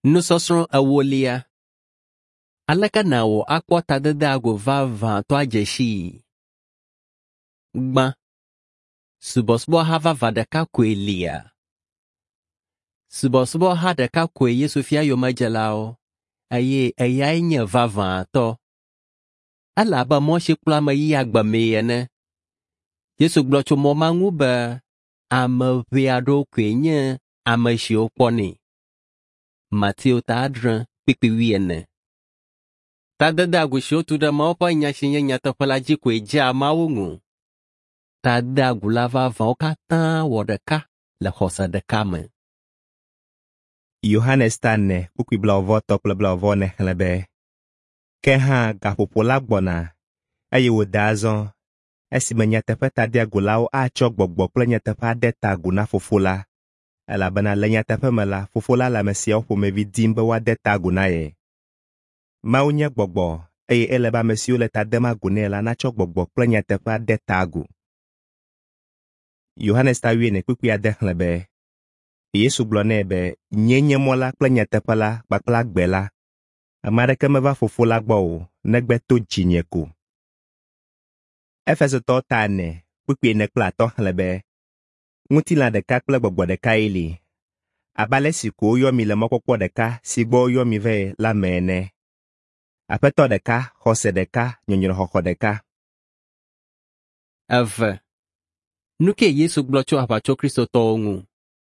Nusosron awolia. Alaka na wo akwa tadada ago va to ajeshi. Gba. Subosbo hava vadaka kwelia. Subosbo hadaka kwe Yesufia yomajalao. Aye nye va to. Alaba moshi plama yi agba meyene. Yesu glocho momangu ba. Ame viado kwenye. Ame shio poni. Matthew tadran pipi wiene. Tadada gusho tu da maopa nyashinye nyatapala jikwe ja maungu. Tada gulava vauka ta wodeka la hosa de kame. Yohanes tane kukwi blavo tople blavo ne helebe. Ke ha gapopola gbona. Aye wodazon. Esi menyatepe tadia gulao a chok gbogbo ple nyatepe adeta guna fofola. Elabena le nyatepe mela fofola la mesia opo mevi dimbe wa deta guna ye. Ma unye gbogbo. Eye eleba mesio le tadema gune la na chok gbogbo ple nyatepe adeta gu. Yohanes ta wiene kukwi adehlebe. Yesu blonebe nyenye mola kple nyatepela kpakpla gbela. Amareke meva fofola gbo negbe to jinyeku. Efeso to tane kukwi ne kpla to hlebe. Ngutila deka kple gbogbo deka ili. Abale siku yomi le mokokwo deka sigbo yomi ve la mene. Apeto deka, hose deka, nyonyoro hoko deka. Ave. Nuke Yesu glocho apacho Kristo to ongu.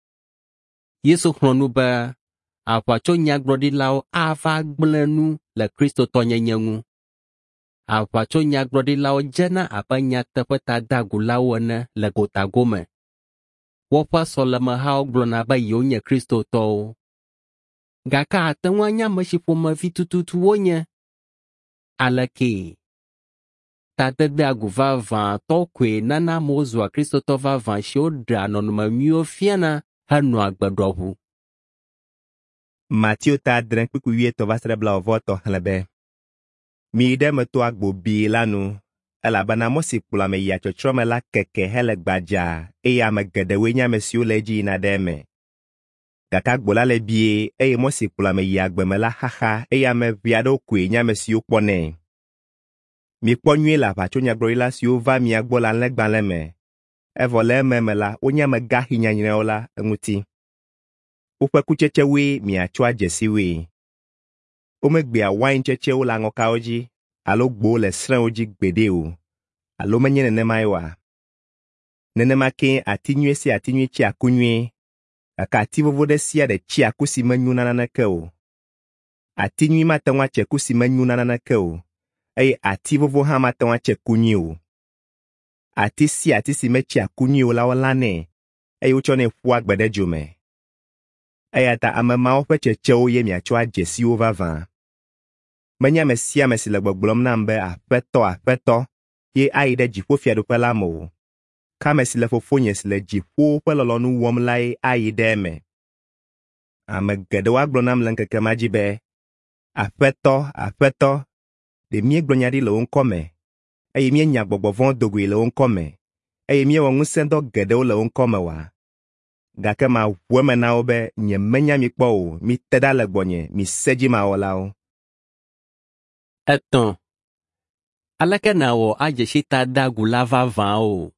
Yesu hronu ba apacho nyagrodi lao ava gblenu le Kristo to nyenyengu. Apacho nyagrodi lao jena apa nyatepe tadagu lao ne le gotagome. Wopa solema hao glona ba yonye Kristo to. Gaka atenwa nyama shipoma vitututu wonye. Alake. Tadadagu va to kwe nana mozwa Kristo to va shodra nonuma mio fiana hanu agbadohu. Matthew ta dren kukwi wie to vasre blavo to hlebe. Mi ide me to agbo bi lanu. Elabana mosi pula me ya chochome la keke hele gbaja. Eya me gedewe nya mesio leji na deme. Gaka gbola le bie. Eye mosi pula me ya gbeme la haha. Eya me viado kwe nya mesio pone. Mi kponyue la pacho nyagrorila sio va mi agbola legban leme. Evole me la onya me gahi nyanyineola nguti. Upe kucheche we mi achwa jesi we. Omegbe a wine cheche ula ngoka oji. Alo gbo le sren oji gbede o. Alo menye nenema iwa. Nenema ke atinue si atinue chi akunue. Aka ativovo de siya de chi akusi menyu nananake o. Atinue matengwa che kusi menyu nananake o. Eye ativovo ha matengwa che kunye o. Atisi mechi akunye o la olane. Eye uchone fua gbede jome. Eye ata amema ofe cheche o ye mi achwa jesi o vavan. Menya mesia mesi le gbogblom nambe afeto ye aide jifo fiadope la mo. Ka mesi le fofonye si le jifo pe lolonu wom lai aide me. Ame gede wa gblɔ nam le nkeke ma dzi be afeto de mie gblɔ nya ɖi le wo ŋkɔ me eye mie nya gbɔgbɔ vɔ̃ dogoe le wo ŋkɔ me eye mie wɔ ŋusẽdɔ geɖewo le wo ŋkɔ me wa. Gake ma ʋu eme na wo be nye menya mi kpɔ o, mi te ɖa le gbɔnye, mi sedzi mawɔlawo. Eton. Aleke na wo ajeshi tadagu la vava o.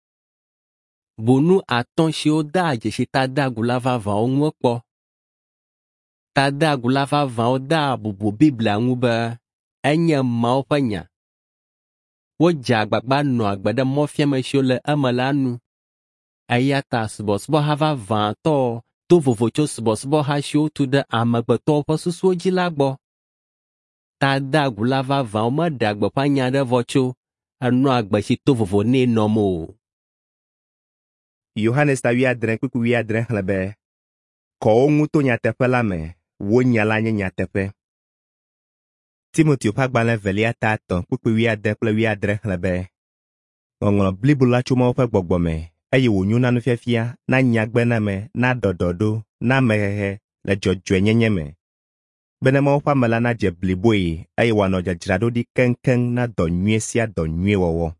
Bonu aton shio da ajeshi tadagu la vava o ngwekpo. Tadagu la vava o da bubu Biblia ngube enye mao penya. Wo jagbagba no agbede mofiame shio le emelanu. Ayata subosbo hava van to vovocho subosbo ha shio tu de amagbeto po susu jilagbo. Tadagu la vava o madagbo panya de vocho anu agbeshi to vovo ne nomo. Yohanes ta wi adren kuku wi adren hlebe. Ko nguto nyatepe la me, wo nyala nye nyatepe. Timothy pagbale velia ta ton kuku wi adren kple wi adren hlebe. Ngonglo blibula chuma ofe gbogbo me, eye wo nyuna nu fiafia na nyagbe na me, na dododo, na mehehe, le dzɔdzɔe nyenye me. Benema ofa mela na dze bliboe, eye wano dzadzrado di keŋkeŋ na dɔ nyuie sia dɔ nyuie wɔwɔ.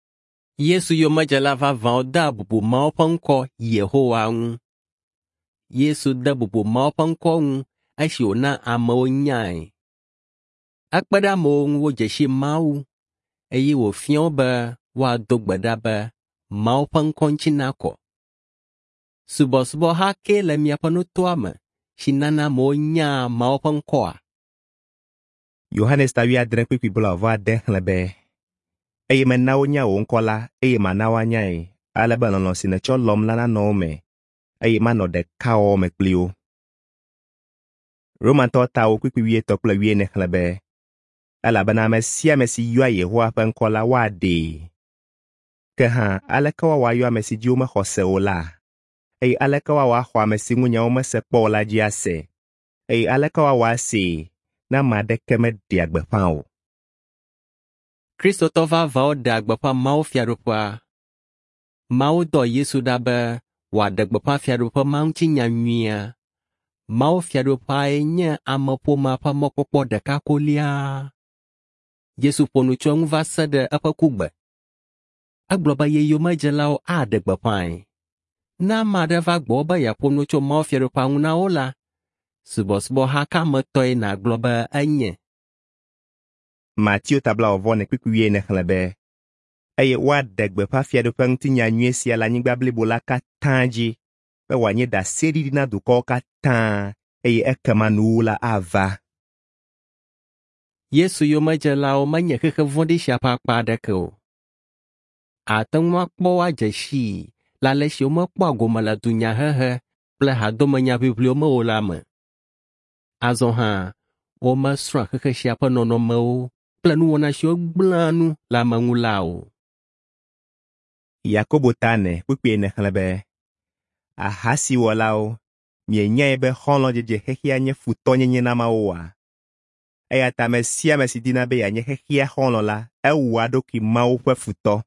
Yesu yo majala vava o da bubu mao panko Yehowa ngu. Yesu de bubu Mawu ƒe ŋkɔ ŋu esi wòna amewo nyae. Ekpe ɖe amewo ŋu wodze si Mawu, eye wòfia wo be woado gbe ɖa be Mawu ƒe ŋkɔ ŋuti nakɔ. Subɔsubɔ ha ke le miaƒe nutoa me si nana amewo nyaa Mawu ƒe ŋkɔa? Yohanes 17:16 xlẽ be, eye mena wonya wò ŋkɔ la, eye mana woanyae, ale be lɔlɔ̃ si nètsɔ lɔm la nanɔ wo me, eye manɔ ɖeka wɔwɔ me kpli wo. Romantɔwo 8:13 xlẽ be, elabena ame sia ame si yɔa Yehowa ƒe ŋkɔ la woaɖee. Ke hã, aleke woawɔ ayɔ ame si dzi womexɔ se o la? Eye aleke woawɔ axɔ ame si ŋu nyawo mese kpɔ o la dzi ase? Eye aleke woawɔ asee ne ame aɖeke meɖea gbeƒã o? Kristotɔ vavãwo ɖea gbeƒã Mawu fiaɖuƒea. Mawu dɔ Yesu ɖa be wòaɖe gbeƒã fiaɖuƒe ma ŋuti nyanyuia. Mawu fiaɖuƒea nye ameƒomea ƒe mɔkpɔkpɔ ɖeka kolia. Yesu ƒo nu tso eŋu va se ɖe eƒe kugbe. Egblɔ be yeyomedzelawo aɖe gbeƒãe. Ne ame aɖe va gbɔ be yeaƒo nu tso Mawu fiaɖuƒea ŋu na wo la, subɔsubɔ ha ka me tɔe nàgblɔ be enye? Mateo 9:14 xlẽ be, eye woaɖe gbeƒã fiaɖuƒe ŋuti nyanyui sia le anyigba blibo la katã dzi, be wòanye ɖaseɖiɖi na dukɔwo katã, eye ekema nuwuwu la ava. Yesu yomedzelawo menye xexe vɔ̃ɖi sia ƒe akpa aɖeke o. Ate ŋu akpɔ woadze sii le ale si womekpɔa gome le dunyahehe kple hadomenya ʋiʋliwo me o la me. Azɔ hã, womesrɔ̃a xexe sia ƒe nɔnɔmewo kple nuwɔna siwo gblẽa nu le ame ŋu la o. Yakobo 4:4 xlẽ be, ahasiwɔlawo, mienyae be xɔlɔ̃dzedze xexea nye futɔnyenye na Mawu oa? Eya ta ame sia ame si dina be yeanye xexea xɔlɔ̃ la, ewɔa eɖokui Mawu ƒe futɔ.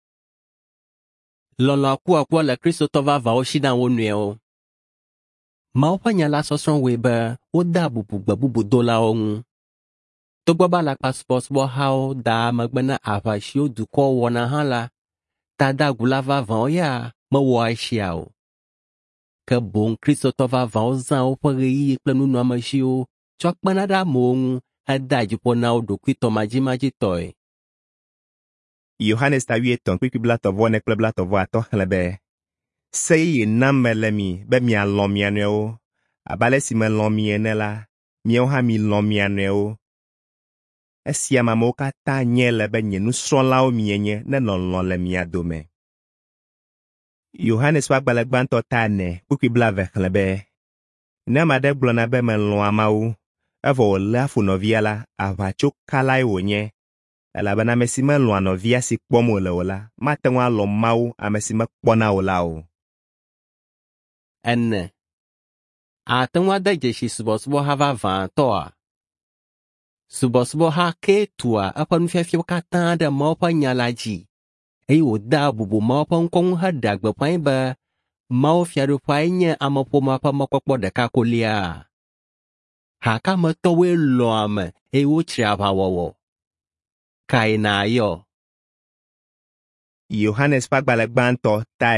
Lɔlɔ̃ akuaku le kristotɔ vavãwo si na wo nɔewo. Mawu ƒe nya la sɔsrɔ̃ wɔe be wodea bubu gbe bubu dolawo ŋu. Togbɔ be alakpasubɔsubɔhawo daa megbe na aʋasiwo dukɔwo wɔna hã la, dadagu la vavãwo ya mewɔa esia o. Ke boŋ kristotɔ vavãwo zã woƒe ɣeyiɣi kple nunɔamesiwo tsɔ kpena ɖe amewo ŋu hedea dziƒo na wo ɖokuitɔ madzimadzitɔe. Yohanes 8:39-35 xlẽ be, se yeye nam mele mi be mialɔ̃ mia nɔewo, abe ale si melɔ̃ mi ene la, miawo hã milɔ̃ mia nɔewo. Esia me amewo katã nye le be nye nusrɔ̃lawo mienye ne lɔlɔ̃ le mia dome. Yohanes ƒe agbalẽ gbãtɔ 4:20 xlẽ be, ne ame aɖe gblɔna be melɔ̃a Mawu, evɔ wòléa fu nɔvia la, aʋatsokalae wònye, elabena ame si melɔ̃a nɔvia si kpɔm wòle o la, mate ŋu alɔ̃ Mawu ame si mekpɔna o la o. Ene. Ate ŋu ade dzesi subɔsubɔha vavãtɔa? Subɔsubɔha ke tua eƒe nufiafiawo katã ɖe Mawu ƒe nya la dzi, eye wòdea bubu Mawu ƒe ŋkɔ ŋu heɖea gbeƒãe be Mawu fiaɖuƒea nye ameƒomea ƒe mɔkpɔkpɔ ɖeka kolia. Hakametɔwoe lɔ̃a ame eye wotsri aʋawɔwɔ. Kae nàyɔ? Yohanes ƒe agbalẽ gbãtɔ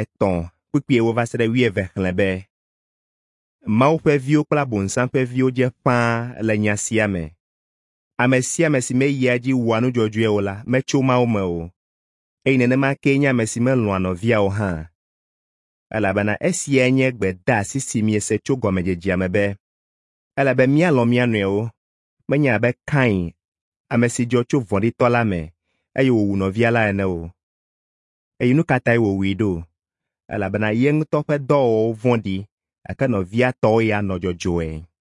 3:12 xlẽ be, Mawu ƒe viwo kple Abonsam ƒe viwo dze ƒãa le nya sia me. Ame sia ame si meyia dzi wɔa nu dzɔdzɔe o la, metso Mawu me o, eye nenema kee nye ame si melɔ̃a nɔvia o hã. Elabena esia nye gbedeasi si miese tso gɔmedzedzea me be, ele be míalɔ̃ mía nɔewo, menye abe Kain, ame si dzɔ tso vɔ̃ɖitɔ la me, eye wòwu nɔvia la ene o. Eye nu ka tae wòwui ɖo? Elabena ye ŋutɔ ƒe dɔwɔwɔwo vɔ̃ɖi, gake nɔvia tɔwo ya nɔ dzɔdzɔe.